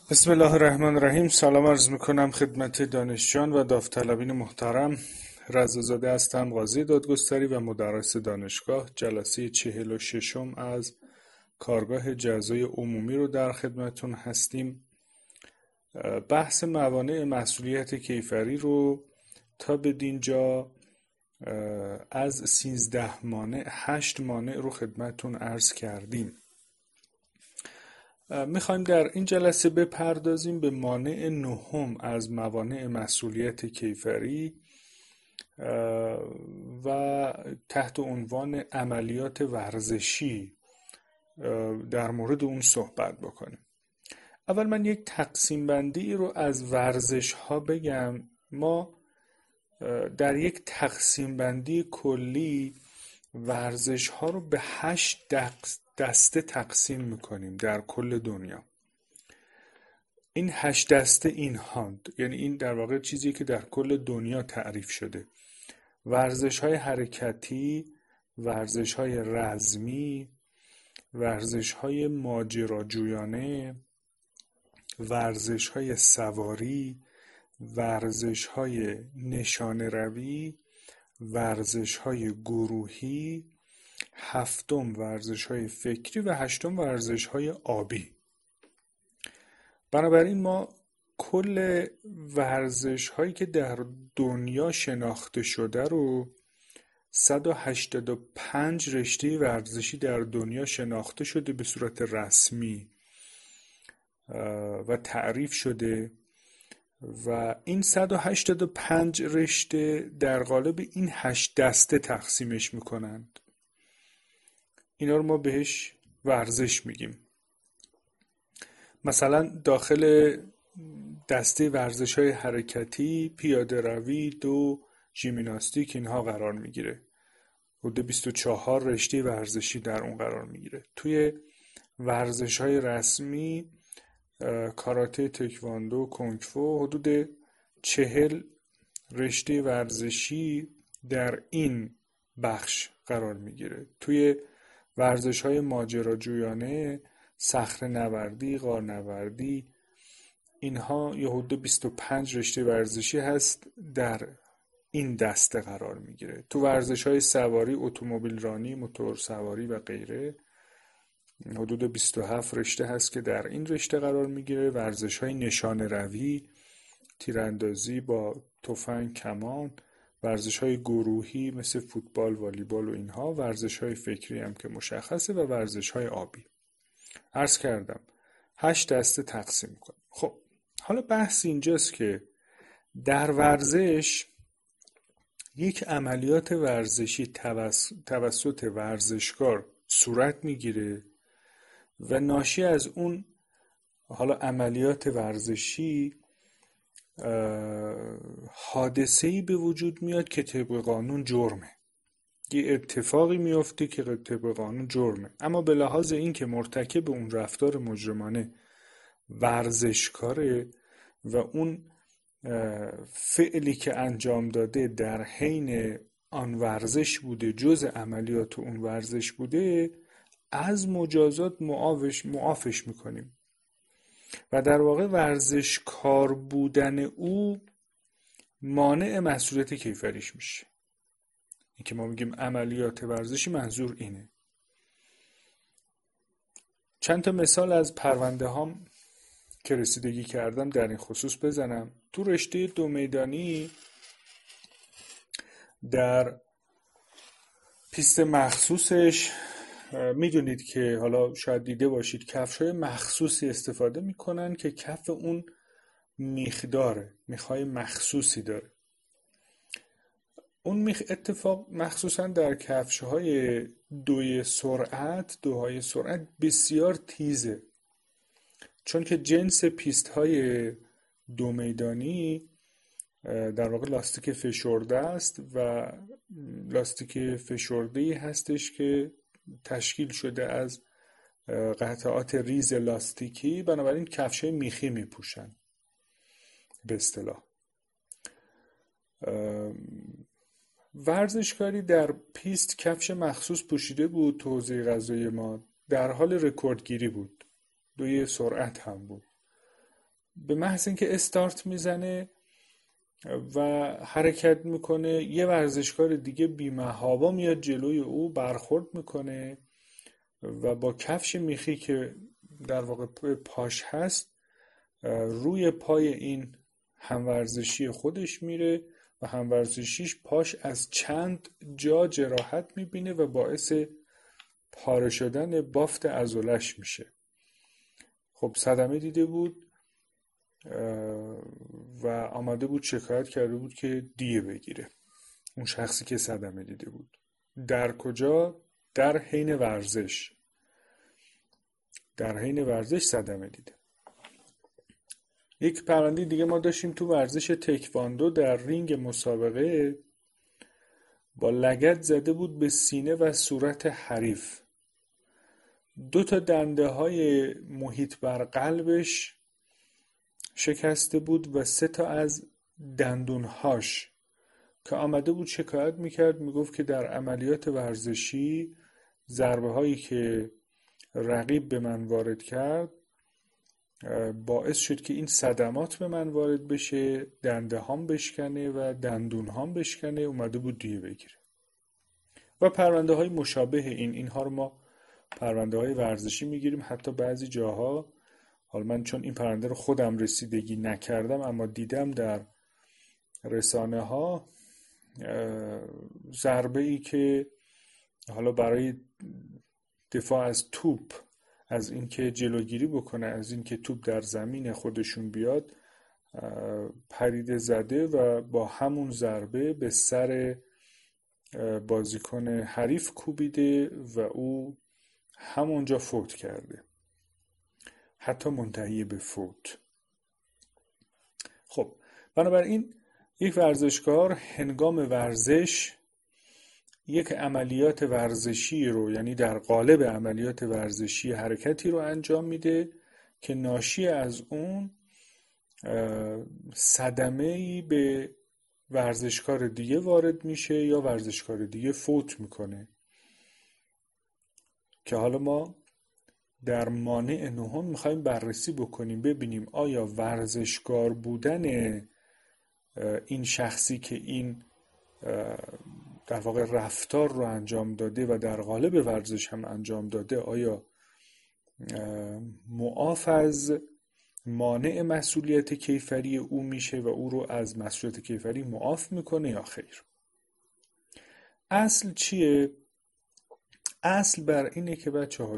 بسم الله الرحمن الرحیم. سلام عرض میکنم خدمت دانشجویان و داوطلبین محترم. رضا هستم، قاضی دادگستری و مدرس دانشگاه. جلسه 46 از کارگاه جزای عمومی رو در خدمتون هستیم. بحث موانع مسئولیت کیفری رو تا بدینجا از 13 مانع 8 مانع رو خدمتون عرض کردیم. میخوایم در این جلسه بپردازیم به مانع نهم از موانع مسئولیت کیفری و تحت عنوان عملیات ورزشی در مورد اون صحبت بکنیم. اول من یک تقسیم بندی رو از ورزش ها بگم. ما در یک تقسیم بندی کلی ورزش ها رو به 8 دسته تقسیم میکنیم در کل دنیا. این 8 دسته این هاند، یعنی این در واقع چیزی که در کل دنیا تعریف شده: ورزش های حرکتی، ورزش های رزمی، ورزش های ماجراجویانه، ورزش های سواری، ورزش های نشانه روی، ورزش های گروهی، 7 ورزش های فکری و 8 ورزش های آبی. بنابراین ما کل ورزش هایی که در دنیا شناخته شده رو 185 رشته ورزشی در دنیا شناخته شده به صورت رسمی و تعریف شده و این 185 رشته در قالب این 8 دسته تقسیمش میکنند. اینا رو ما بهش ورزش میگیم. مثلا داخل دسته ورزش های حرکتی پیاده روی، دو، ژیمناستیک اینها قرار میگیره. حدود 24 رشته ورزشی در اون قرار میگیره. توی ورزش های رسمی کاراته، تکواندو، کنگفو، حدود 40 رشته ورزشی در این بخش قرار میگیره. توی ورزش های ماجراجویانه صخره‌نوردی، غارنوردی، اینها یه حدود 25 رشته ورزشی هست در این دسته قرار میگیره. تو ورزش های سواری، اتومبیل رانی، موتور سواری و غیره حدود 27 رشته هست که در این رشته قرار میگیره. ورزش های نشانه روی، تیراندازی با تفنگ، کمان، ورزش های گروهی مثل فوتبال، والیبال و اینها، ورزش های فکری هم که مشخصه و ورزش های آبی. عرض کردم 8 دسته تقسیم کنیم. خب حالا بحث اینجاست که در ورزش یک عملیات ورزشی توسط ورزشکار صورت میگیره و ناشی از اون حالا عملیات ورزشی حادثه‌ای به وجود میاد که طبق قانون جرمه. یه اتفاقی میفته که طبق قانون جرمه، اما به لحاظ این که مرتکب اون رفتار مجرمانه ورزشکاره و اون فعلی که انجام داده در حین آن ورزش بوده، جز عملیات اون ورزش بوده، از مجازات معافش میکنیم و در واقع ورزشکار بودن او مانع مسئولیت کیفریش میشه. این که ما میگیم عملیات ورزشی، منظور اینه. چند تا مثال از پرونده هام که رسیدگی کردم در این خصوص بزنم. تو رشته 2 میدانی در پیست مخصوصش میدونید که حالا شاید دیده باشید کفش‌های مخصوصی استفاده میکنن که کف اون میخ داره، میخای مخصوصی داره. اون میخ اتفاق مخصوصا در کفش‌های دوهای سرعت بسیار تیزه، چون که جنس پیست‌های 2 میدانی در واقع لاستیک فشرده است و لاستیک فشرده‌ای هستش که تشکیل شده از قطعات ریز لاستیکی، بنابراین کفش‌های میخی میپوشن به اصطلاح. ورزشکاری در پیست کفش مخصوص پوشیده بود. تو حوزه قضایی ما در حال رکوردگیری بود، دوی سرعت هم بود. به محض اینکه استارت میزنه و حرکت میکنه، یه ورزشکار دیگه بی‌محابا میاد جلوی او برخورد میکنه و با کفش میخی که در واقع پاش هست روی پای این همورزشی خودش میره و همورزشیش پاش از چند جا جراحت میبینه و باعث پاره شدن بافت عضلش میشه. خب صدمه دیده بود و آمده بود شکایت کرده بود که دیه بگیره، اون شخصی که صدمه دیده بود. در کجا؟ در حین ورزش. در حین ورزش صدمه دیده. یک پرونده دیگه ما داشتیم تو ورزش تکواندو، در رینگ مسابقه با لگد زده بود به سینه و صورت حریف. 2 تا دنده های محیط بر قلبش شکسته بود و 3 تا از دندونهاش، که آمده بود شکایت میکرد، میگفت که در عملیات ورزشی ضربه هایی که رقیب به من وارد کرد باعث شد که این صدمات به من وارد بشه، دنده هام بشکنه و دندون هام بشکنه، اومده بود دیه بگیره. و پرونده های مشابه اینها رو ما پرونده های ورزشی میگیریم. حتی بعضی جاها، حالا من چون این پرونده رو خودم رسیدگی نکردم اما دیدم در رسانه ها، ضربه ای که حالا برای دفاع از توپ، از اینکه جلوگیری بکنه از اینکه توپ در زمین خودشون بیاد، پریده زده و با همون ضربه به سر بازیکن حریف کوبیده و او همونجا فوت کرده، حتی منتهی به فوت. خب بنابراین یک ورزشکار هنگام ورزش یک عملیات ورزشی رو، یعنی در قالب عملیات ورزشی حرکتی رو انجام میده که ناشی از اون صدمه‌ای به ورزشکار دیگه وارد میشه یا ورزشکار دیگه فوت میکنه. که حالا ما در مانع نهم میخوایم بررسی بکنیم، ببینیم آیا ورزشکار بودن این شخصی که این در واقع رفتار رو انجام داده و در قالب ورزش هم انجام داده، آیا معاف از مانع مسئولیت کیفری او میشه و او رو از مسئولیت کیفری معاف میکنه یا خیر. اصل چیه؟ اصل بر اینه که بچه ها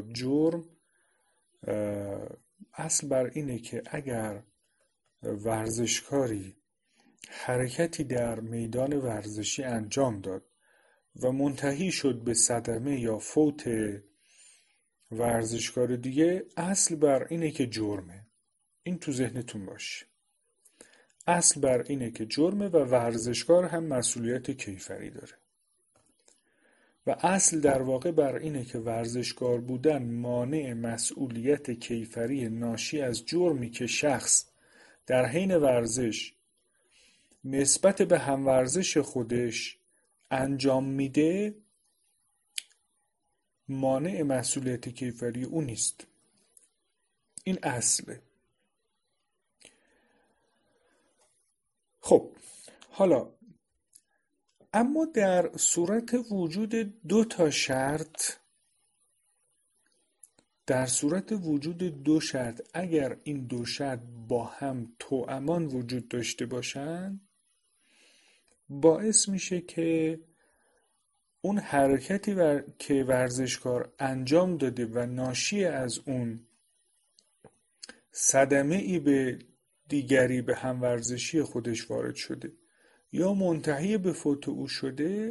اصل بر اینه که اگر ورزشکاری حرکتی در میدان ورزشی انجام داد و منتهی شد به صدمه یا فوت ورزشکار دیگه، اصل بر اینه که جرمه. این تو ذهنتون باشه. اصل بر اینه که جرمه و ورزشکار هم مسئولیت کیفری داره. و اصل در واقع بر اینه که ورزشکار بودن مانع مسئولیت کیفری ناشی از جرمی که شخص در حین ورزش نسبت به همورزش خودش انجام میده، مانع مسئولیت کیفری او نیست. این اصله. خب حالا اما در صورت وجود 2 تا شرط، در صورت وجود 2 شرط، اگر این 2 شرط با هم توامان وجود داشته باشن، باعث میشه که اون حرکتی که ورزشکار انجام داده و ناشی از اون صدمه ای به دیگری به همورزشی خودش وارد شده یا منتهی به فوت او شده،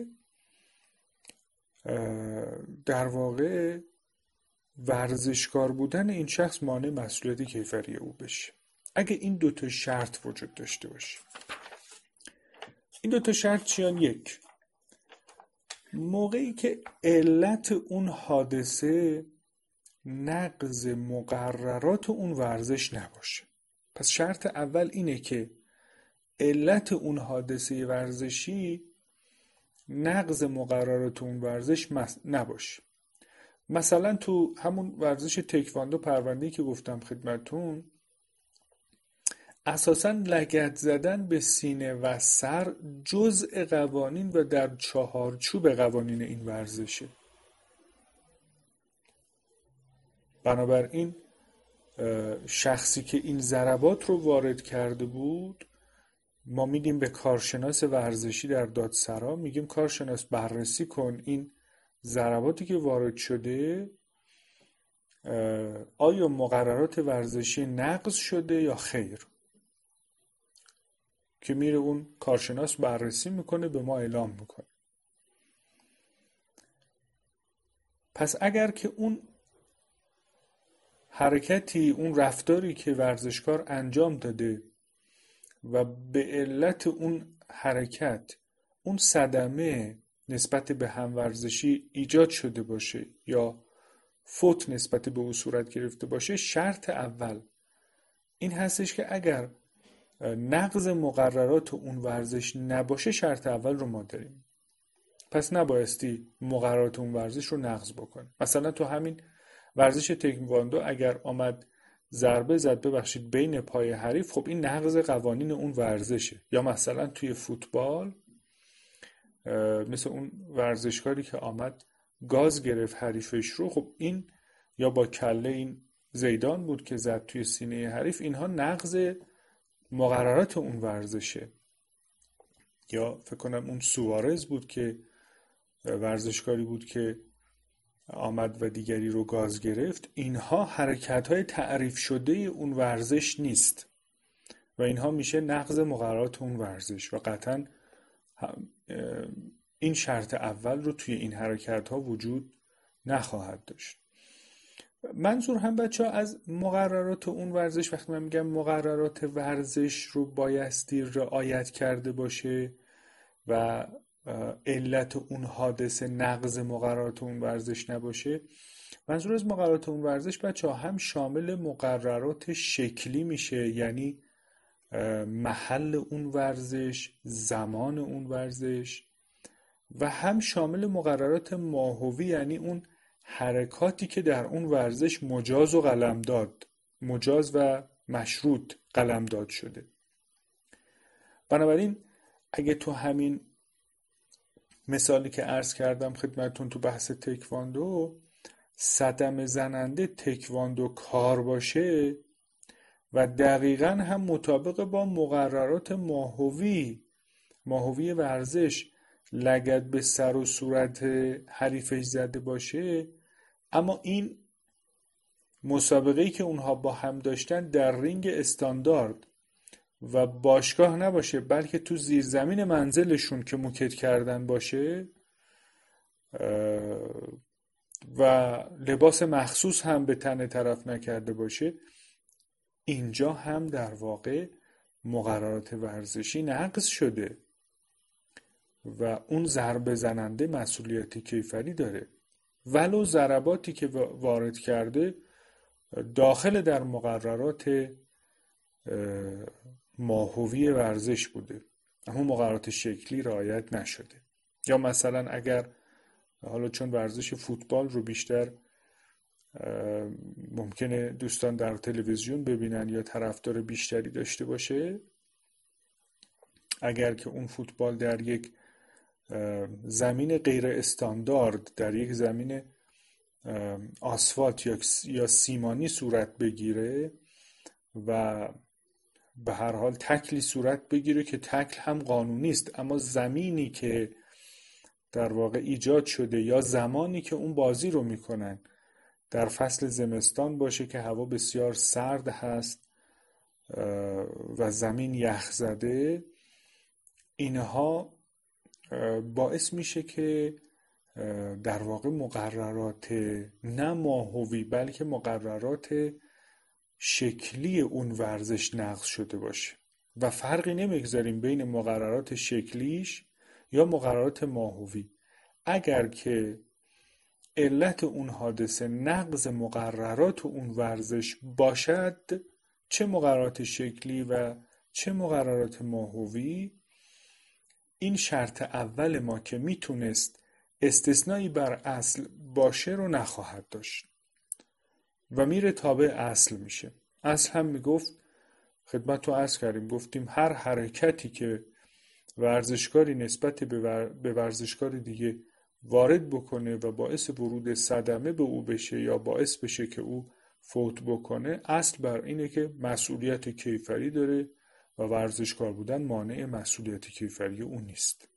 در واقع ورزشکار بودن این شخص مانع مسئولیت کیفری او بشه. اگه این 2 تا شرط وجود داشته باشه. این 2 تا شرط چیان؟ 1، موقعی که علت اون حادثه نقض مقررات اون ورزش نباشه. پس شرط اول اینه که علت اون حادثه ورزشی نقض مقررات اون ورزش نباشه. مثلا تو همون ورزش تکواندو، پرونده‌ای که گفتم خدمتون، اساساً لگد زدن به سینه و سر جزء قوانین و در چهارچوب قوانین این ورزشه. بنابراین شخصی که این ضربات رو وارد کرده بود، ما میگیم به کارشناس ورزشی در دادسرا، میگیم کارشناس بررسی کن این ضرباتی که وارد شده آیا مقررات ورزشی نقض شده یا خیر، که میره اون کارشناس بررسی میکنه به ما اعلام میکنه. پس اگر که اون حرکتی، اون رفتاری که ورزشکار انجام داده و به علت اون حرکت اون صدمه نسبت به همورزشی ایجاد شده باشه یا فوت نسبت به او صورت گرفته باشه، شرط اول این هستش که اگر نقض مقررات اون ورزش نباشه، شرط اول رو ما داریم. پس نبایستی مقررات اون ورزش رو نقض بکنه. مثلا تو همین ورزش تکواندو اگر آمد ضربه زد بین پای حریف، خب این نقض قوانین اون ورزشه. یا مثلا توی فوتبال مثل اون ورزشکاری که آمد گاز گرفت حریفش رو، خب این یا با کله، این زیدان بود که زد توی سینه حریف، اینها نقض مقررات اون ورزشه. یا فکر کنم اون سوارز بود که ورزشکاری بود که آمد و دیگری رو گاز گرفت. اینها حرکت‌های تعریف شده اون ورزش نیست و اینها میشه نقض مقررات اون ورزش و قطعاً این شرط اول رو توی این حرکت‌ها وجود نخواهد داشت. منظور هم بچه‌ها از مقررات اون ورزش، وقتی من میگم مقررات ورزش رو بایستی رعایت کرده باشه و علت اون حادثه نقض مقررات اون ورزش نباشه، منظور از مقررات اون ورزش بچه‌ها هم شامل مقررات شکلی میشه، یعنی محل اون ورزش، زمان اون ورزش، و هم شامل مقررات ماهوی، یعنی اون حرکاتی که در اون ورزش مجاز و قلمداد، مجاز و مشروط قلمداد شده. بنابراین اگه تو همین مثالی که عرض کردم خدمتون تو بحث تکواندو، صدمه زننده تکواندو کار باشه و دقیقاً هم مطابق با مقررات ماهوی ورزش لگد به سر و صورت حریفش زده باشه، اما این مسابقه‌ای که اونها با هم داشتن در رینگ استاندارد و باشگاه نباشه، بلکه تو زیرزمین منزلشون که موکت کردن باشه و لباس مخصوص هم به تن طرف نکرده باشه، اینجا هم در واقع مقررات ورزشی نقض شده و اون ضربه زننده مسئولیت کیفری داره، ولو ضرباتی که وارد کرده داخل در مقررات ماهوی ورزش بوده، اما مقررات شکلی رعایت نشده. یا مثلا اگر، حالا چون ورزش فوتبال رو بیشتر ممکنه دوستان در تلویزیون ببینن یا طرفدار بیشتری داشته باشه، اگر که اون فوتبال در یک زمین غیر استاندارد، در یک زمین آسفالت یا سیمانی صورت بگیره و به هر حال تکلی صورت بگیره که تکل هم قانونی است، اما زمینی که در واقع ایجاد شده یا زمانی که اون بازی رو میکنن در فصل زمستان باشه که هوا بسیار سرد هست و زمین یخ زده، اینها باعث میشه که در واقع مقررات نه ماهوی بلکه مقررات شکلی اون ورزش نقض شده باشه و فرقی نمیگذاریم بین مقررات شکلیش یا مقررات ماهوی. اگر که علت اون حادثه نقض مقررات اون ورزش باشد، چه مقررات شکلی و چه مقررات ماهوی، این شرط اول ما که میتونست استثنایی بر اصل باشه رو نخواهد داشت و میره تابع اصل میشه. اصل هم میگفت خدمت رو عرض کردیم، گفتیم هر حرکتی که ورزشکاری نسبت به ورزشکار دیگه وارد بکنه و باعث ورود صدمه به او بشه یا باعث بشه که او فوت بکنه، اصل بر اینه که مسئولیت کیفری داره و ورزشکار بودن مانع مسئولیت کیفری او نیست.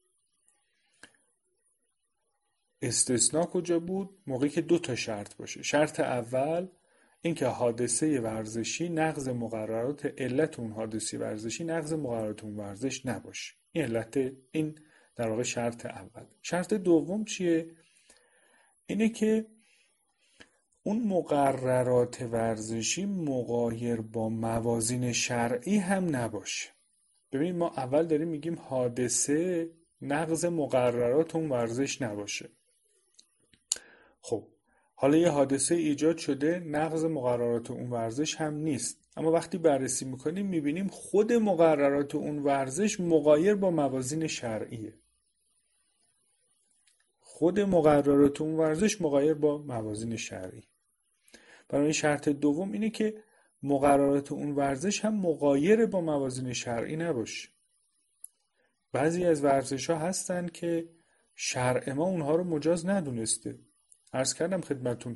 استثناء کجا بود؟ موقعی که 2 شرط باشه. شرط اول اینکه حادثه ورزشی نقض مقررات، علت اون حادثه ورزشی نقض مقررات اون ورزش نباشه. این در واقع شرط اول. شرط دوم چیه؟ اینه که اون مقررات ورزشی مغایر با موازین شرعی هم نباشه. ببینید ما اول داریم میگیم حادثه نقض مقررات اون ورزش نباشه. خب حالا یه حادثه ایجاد شده نقض مقررات اون ورزش هم نیست، اما وقتی بررسی میکنیم میبینیم خود مقررات اون ورزش مغایر با موازین شرعیه. خود مقررات اون ورزش مغایر با موازین شرعی. برای این شرط دوم اینه که مقررات اون ورزش هم مغایر با موازین شرعی نباشه. بعضی از ورزش ها هستن که شرع ما اونها رو مجاز ندونسته. عرض کردم خدمتون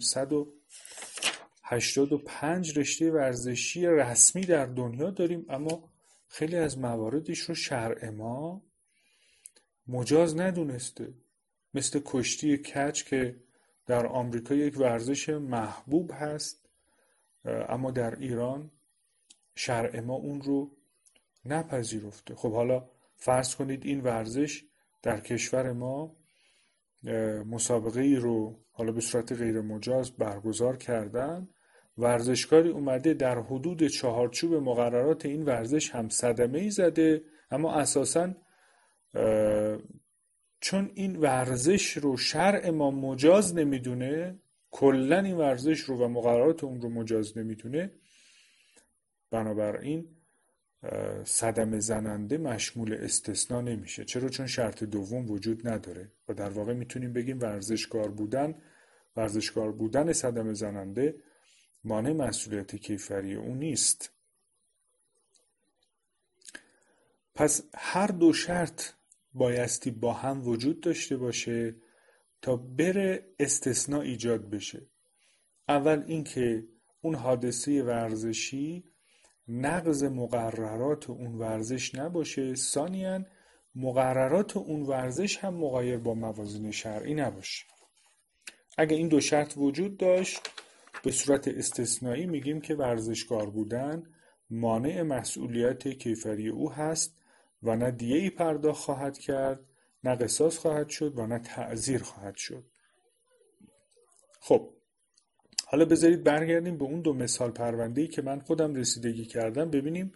185 رشته ورزشی رسمی در دنیا داریم، اما خیلی از مواردش رو شرع ما مجاز ندونسته. مثل کشتی کج که در آمریکا یک ورزش محبوب هست، اما در ایران شرع ما اون رو نپذیرفته. خب حالا فرض کنید این ورزش در کشور ما مسابقه ای رو حالا به صورت غیر مجاز برگزار کردن، ورزشکاری اومده در حدود چهارچوب مقررات این ورزش هم صدمه ای زده، اما اساساً چون این ورزش رو شرع ما مجاز نمیدونه، کلاً این ورزش رو و مقررات اون رو مجاز نمیدونه، بنابراین صدمه زننده مشمول استثناء نمیشه. چرا؟ چون شرط دوم وجود نداره و در واقع میتونیم بگیم ورزشکار بودن صدمه زننده مانع مسئولیت کیفری اون نیست. پس هر دو شرط بایستی با هم وجود داشته باشه تا بره استثناء ایجاد بشه. اول اینکه اون حادثه ورزشی نقض مقررات اون ورزش نباشه، ثانیاً مقررات اون ورزش هم مغایر با موازین شرعی نباشه. اگه این 2 شرط وجود داشت به صورت استثنایی میگیم که ورزشکار بودن مانع مسئولیت کیفری او هست و نه دیه‌ای پرداخت خواهد کرد، نه قصاص خواهد شد و نه تعزیر خواهد شد. خب حالا بذارید برگردیم به اون 2 مثال پرونده‌ای که من خودم رسیدگی کردم، ببینیم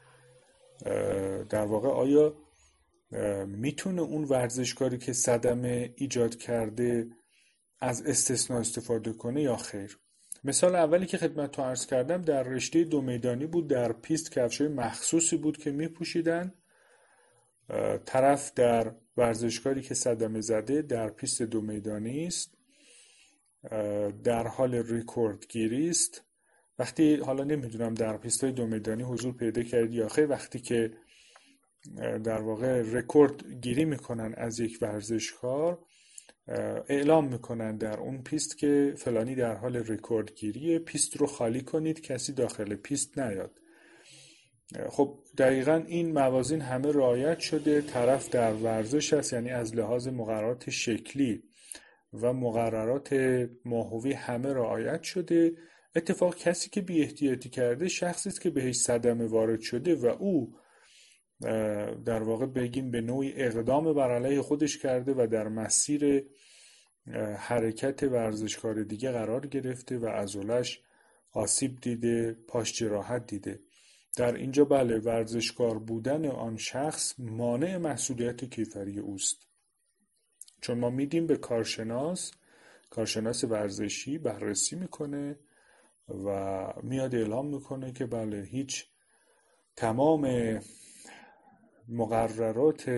در واقع آیا میتونه اون ورزشکاری که صدمه ایجاد کرده از استثناء استفاده کنه یا خیر. مثال اولی که خدمتتون عرض کردم در رشته 2 میدانی بود. در پیست کفشای مخصوصی بود که میپوشیدن. طرف در ورزشکاری که صدمه زده در پیست 2 میدانی است، در حال رکورد گیری است. وقتی حالا نمیدونم در پیست‌های 2 میدانی حضور پیدا کردی یا خیر، وقتی که در واقع رکورد گیری میکنن از یک ورزشکار، اعلام میکنن در اون پیست که فلانی در حال رکورد گیریه، پیست رو خالی کنید، کسی داخل پیست نیاد. خب دقیقاً این موازین همه رعایت شده. طرف در ورزش است، یعنی از لحاظ مقررات شکلی و مقررات ماهوی همه رعایت شده. اتفاق کسی که بی احتیاطی کرده شخصی است که بهش صدمه وارد شده و او در واقع بگیم به نوعی اقدام بر علیه خودش کرده و در مسیر حرکت ورزشکار دیگه قرار گرفته و عضلش آسیب دیده، پاش جراحت دیده. در اینجا بله، ورزشکار بودن آن شخص مانع مسئولیت کیفری اوست، چون ما میدیم به کارشناس ورزشی بررسی میکنه و میاد اعلام میکنه که بله هیچ تمام مقررات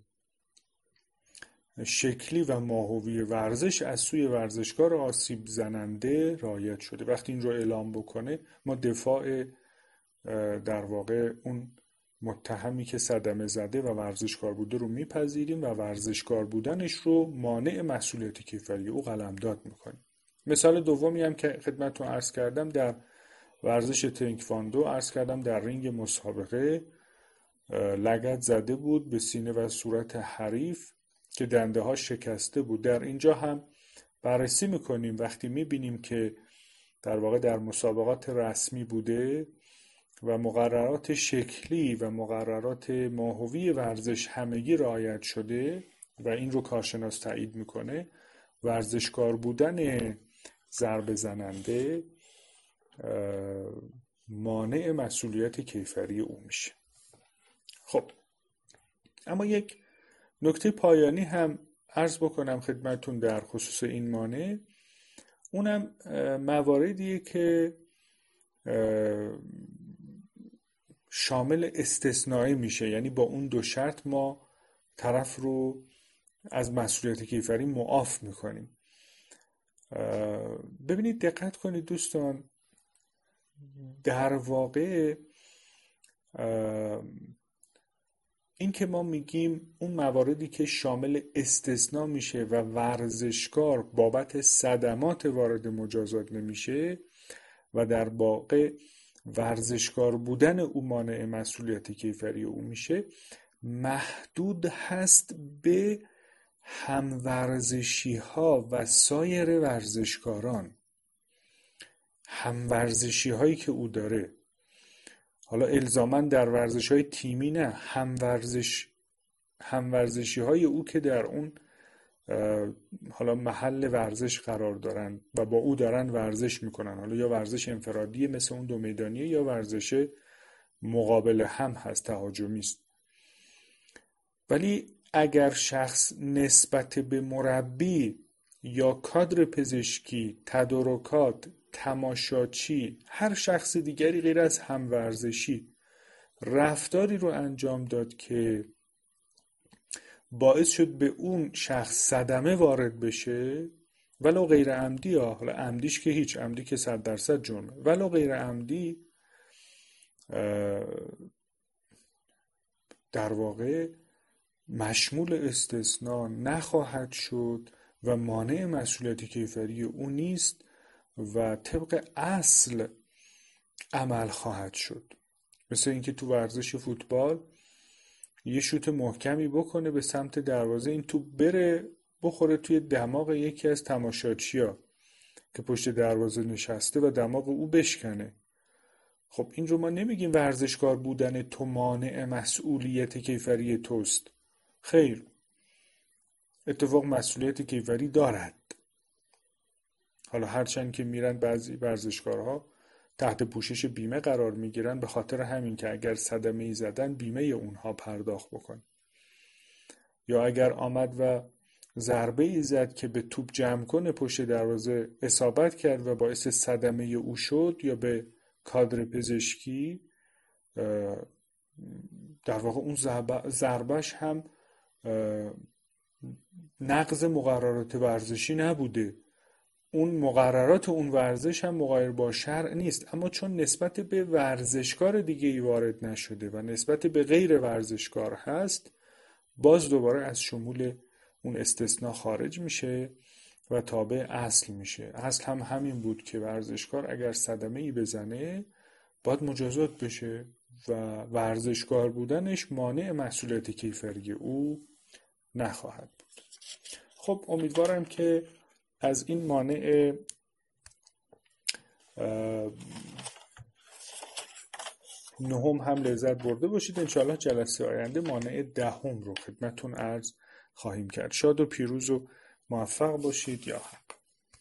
شکلی و ماهوی ورزش از سوی ورزشکار آسیب زننده رعایت شده. وقتی این رو اعلام بکنه ما دفاع در واقع اون متهمی که صدمه زده و ورزشکار بوده رو میپذیریم و ورزشکار بودنش رو مانع مسئولیت کیفری او قلمداد میکنیم. مثال دومی هم که خدمتتون عرض کردم در ورزش تکواندو، عرض کردم در رینگ مسابقه لگد زده بود به سینه و صورت حریف که دنده ها شکسته بود. در اینجا هم بررسی میکنیم وقتی میبینیم که در واقع در مسابقات رسمی بوده و مقررات شکلی و مقررات ماهوی ورزش همگی رعایت شده و این رو کارشناس تایید میکنه، ورزشکار بودن ضربه زننده مانع مسئولیت کیفری او میشه. خب اما یک نکته پایانی هم عرض بکنم خدمتون در خصوص این مانع، اونم مواردیه که شامل استثنایی میشه، یعنی با اون دو شرط ما طرف رو از مسئولیت کیفری معاف میکنیم. ببینید دقت کنید دوستان، در واقع این که ما میگیم اون مواردی که شامل استثناء میشه و ورزشکار بابت صدمات وارد مجازات نمیشه و در واقع ورزشکار بودن او مانع مسئولیت کیفری او میشه، محدود هست به همورزشی ها و سایر ورزشکاران، همورزشی هایی که او داره. حالا الزاماً در ورزش های تیمی نه، همورزشی های او که در اون حالا محل ورزش قرار دارن و با او دارن ورزش میکنن، حالا یا ورزش انفرادی مثل اون دو میدانیه یا ورزش مقابل هم هست، تهاجمی است. ولی اگر شخص نسبت به مربی یا کادر پزشکی، تدارکات، تماشاچی، هر شخص دیگری غیر از همورزشی رفتاری رو انجام داد که باعث شد به اون شخص صدمه وارد بشه، ولو غیر عمدی ها، حالا عمدیش که هیچ، عمدی که 100% جرمه، ولو غیر عمدی در واقع مشمول استثناء نخواهد شد و مانع مسئولیت کیفری او نیست و طبق اصل عمل خواهد شد. مثل اینکه تو ورزش فوتبال یه شوت محکمی بکنه به سمت دروازه، این توپ بره بخوره توی دماغ یکی از تماشاچی‌ها که پشت دروازه نشسته و دماغ او بشکنه. خب این رو ما نمیگیم ورزشکار بودن تو مانع مسئولیت کیفری توست، خیر، اتفاق مسئولیت کیفری دارد. حالا هرچند که میرن بعضی ورزشکارها تحت پوشش بیمه قرار میگیرن به خاطر همین که اگر صدمه‌ای زدن بیمه اونها پرداخت بکن، یا اگر آمد و ضربه‌ای زد که به توپ جمع کنه پشت دروازه اصابت کرد و باعث صدمه او شد، یا به کادر پزشکی، در واقع اون ضربهش هم نقض مقررات ورزشی نبوده، اون مقررات اون ورزش هم مغایر با شرع نیست، اما چون نسبت به ورزشکار دیگه ای وارد نشده و نسبت به غیر ورزشکار هست، باز دوباره از شمول اون استثناء خارج میشه و تابع اصل میشه. اصل هم همین بود که ورزشکار اگر صدمه ای بزنه باید مجازات بشه و ورزشکار بودنش مانع مسئولیت کیفری او نخواهد بود. خب امیدوارم که از این مانع نهم هم لذت برده باشید. انشاءالله جلسه آینده مانع دهم رو خدمتتون عرض خواهیم کرد. شاد و پیروز و موفق باشید. یا حق.